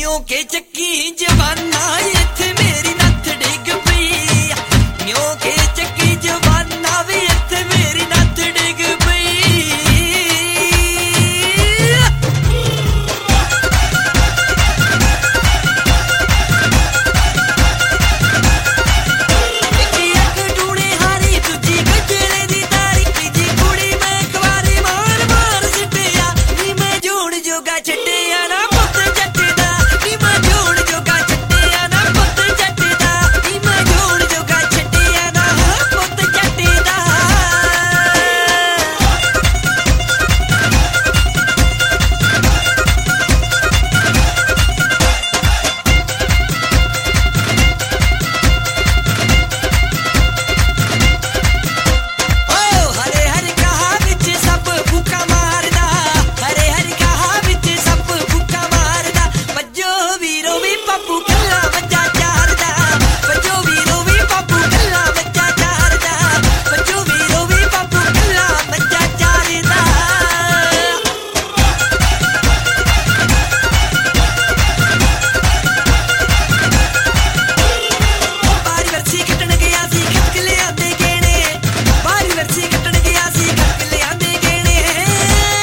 ਨਿਉ ਕੇ ਚੱਕੀ ਜਵਾਨਾ ਇੱਥੇ ਮੇਰੀ ਨੱਥ ਡਿੱਗ ਪਈ ਨਿਉ ਕੇ ਚੱਕੀ ਜਵਾਨਾ ਵੀ ਇੱਥੇ ਮੇਰੀ ਨੱਥ ਡਿੱਗ ਪਈ ਇੱਕ ਟੂਣੇ ਹਾਰੀ ਦੂਜੀ ਗੱਜਰੇ ਦੀ ਤਾਰੀ ਤੀਜੀ ਕੁੜੀ ਮੈਂ ਖਵਾਰੀ ਮਾਰ ਮਾਰ ਸਿੱਟਿਆ ਨੀ ਮੈਂ ਜੋੜ ਜੋਗਾ ਛੱਡਿਆ ਨਾ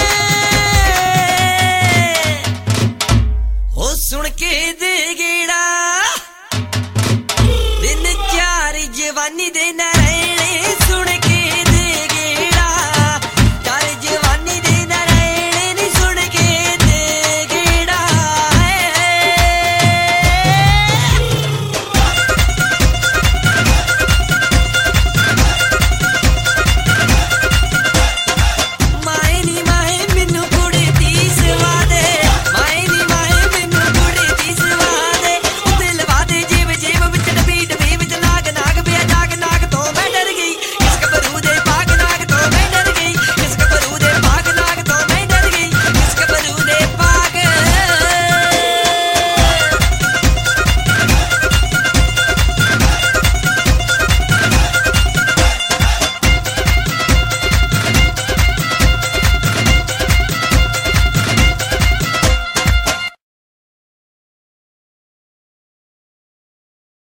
ਸੁਣ ਕੇ ਦੇ ਗੇੜਾ